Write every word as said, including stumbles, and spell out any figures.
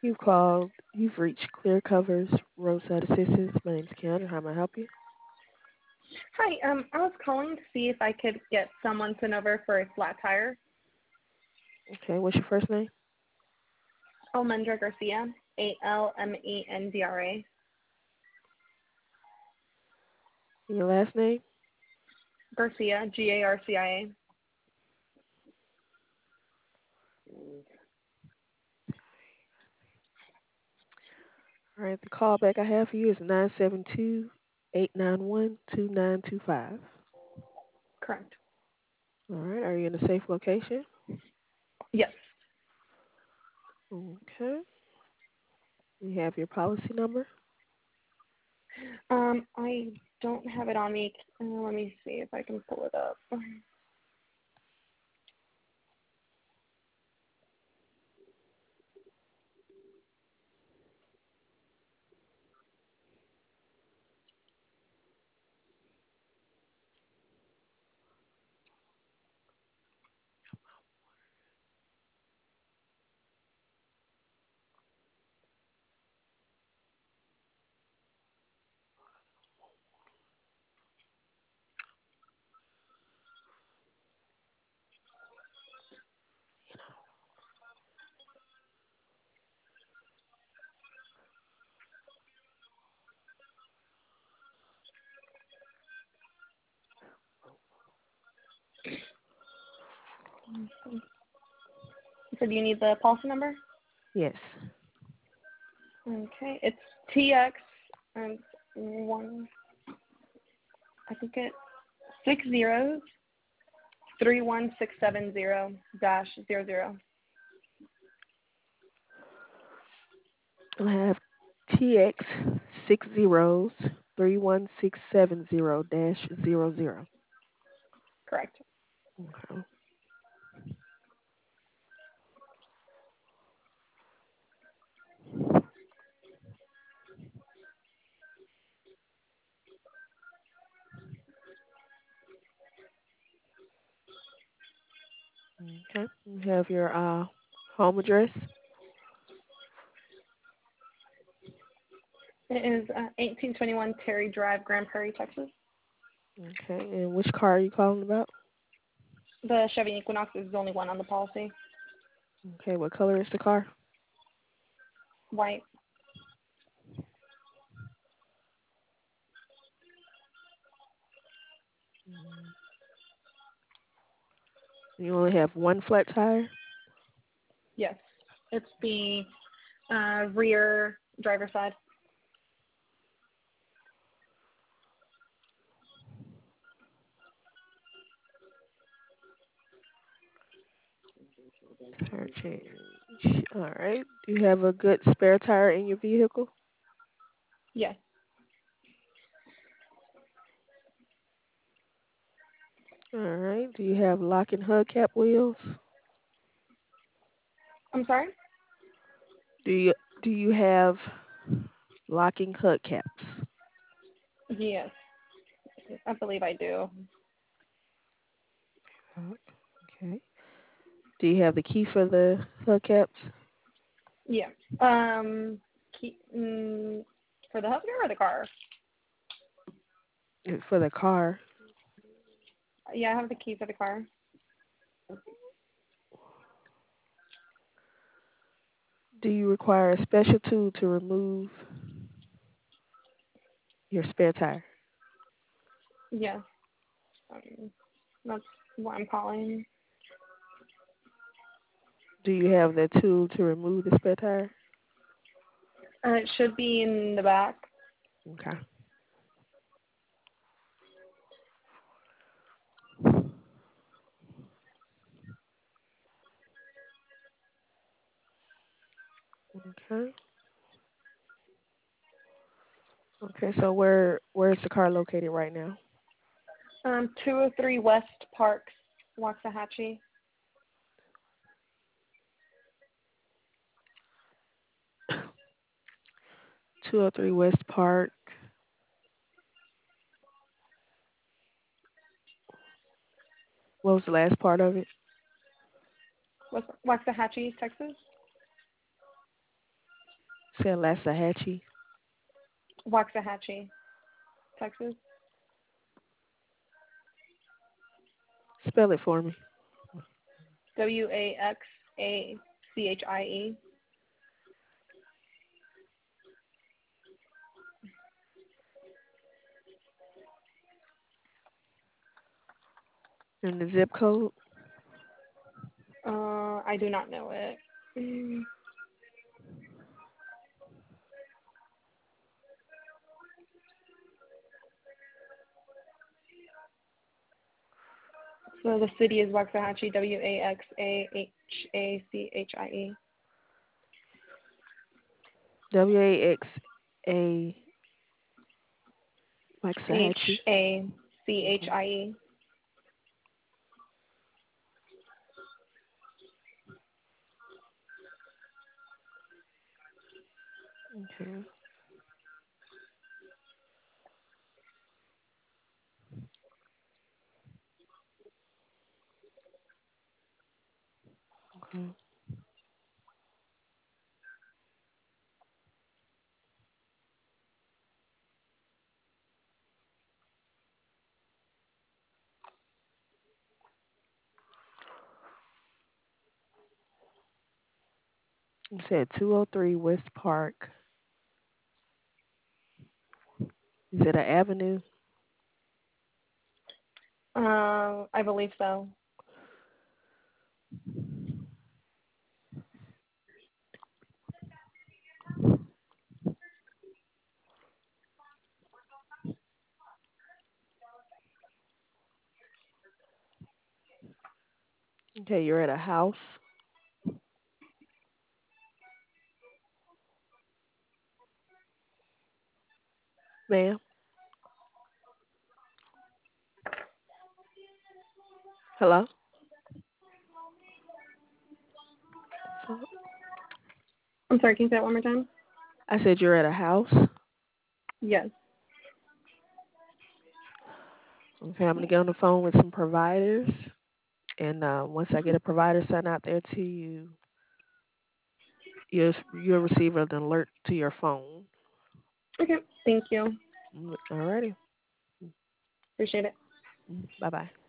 You've called, you've reached Clear Covers Roadside Assistance. My name's Keandra. How may I help you? Hi, um, I was calling to see if I could get someone sent over for a flat tire. Okay, what's your first name? Almendra Garcia, A L M E N D R A. And your last name? Garcia, G A R C I A. All right, the callback I have for you is nine seven two, eight nine one, two nine two five. Correct. All right, are you in a safe location? Yes. Okay. You have your policy number? Um, I don't have it on me. Uh, let me see if I can pull it up. So do you need the policy number? Yes. Okay, it's T X and one. I think it's six zeros three one six seven zero dash zero zero. I have T X six zeros three one six seven zero dash zero zero. Correct. Okay. Okay. You have your uh home address? It is uh, eighteen twenty-one Terry Drive, Grand Prairie, Texas. Okay. And which car are you calling about? The Chevy Equinox is the only one on the policy. Okay. What color is the car? White. Mm. You only have one flat tire? Yes. It's the uh, rear driver side. Tire change. All right. Do you have a good spare tire in your vehicle? Yes. All right. Do you have lock and hubcap wheels? I'm sorry? Do you do you have locking hubcaps? Yes. I believe I do. Okay. Do you have the key for the hubcaps? Yeah. Um, key, mm, for the husband or the car? Uh, For the car? Yeah, I have the key for the car. Do you require a special tool to remove your spare tire? Yes. Um, that's what I'm calling. Do you have the tool to remove the spare tire? Uh, it should be in the back. Okay. Okay. Okay. So where where is the car located right now? Um, two oh three West Parks, Waxahachie. two oh three West Park. What was the last part of it? Wax- Waxahachie, Texas. Salatahatchee. Waxahachie, Texas. Spell it for me. W A X A C H I E. And the zip code. Uh, I do not know it. Mm, So the city is Waxahachie, W A X A H A C H I E. W A X A H Waxahachie. A C H Okay. I E. Okay. Okay. You said two oh three West Park. Is it an avenue? Uh, I believe so. Okay, you're at a house, ma'am. Hello? So I'm sorry, can you say that one more time? I said you're at a house. Yes. Okay, I'm gonna get on the phone with some providers, and uh, once I get a provider sent out there to you, you'll you'll receive an alert to your phone. Okay, thank you. Mm, alrighty. Appreciate it. Bye bye.